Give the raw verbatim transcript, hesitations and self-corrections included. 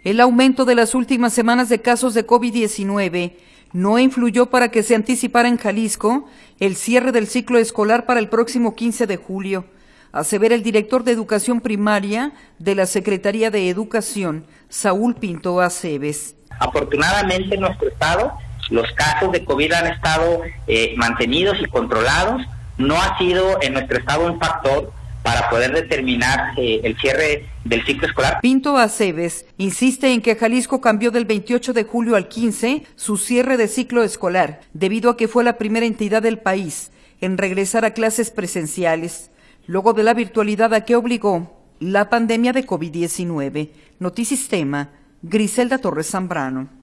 El aumento de las últimas semanas de casos de COVID diecinueve no influyó para que se anticipara en Jalisco el cierre del ciclo escolar para el próximo quince de julio, asevera el director de Educación Primaria de la Secretaría de Educación, Saúl Pinto Aceves. Afortunadamente en nuestro estado los casos de COVID han estado eh, mantenidos y controlados. No ha sido en nuestro estado un factor para poder determinar eh, el cierre del ciclo escolar. Pinto Aceves insiste en que Jalisco cambió del veintiocho de julio al quince su cierre de ciclo escolar, debido a que fue la primera entidad del país en regresar a clases presenciales, luego de la virtualidad a que obligó la pandemia de COVID diecinueve. Notisistema, Griselda Torres Zambrano.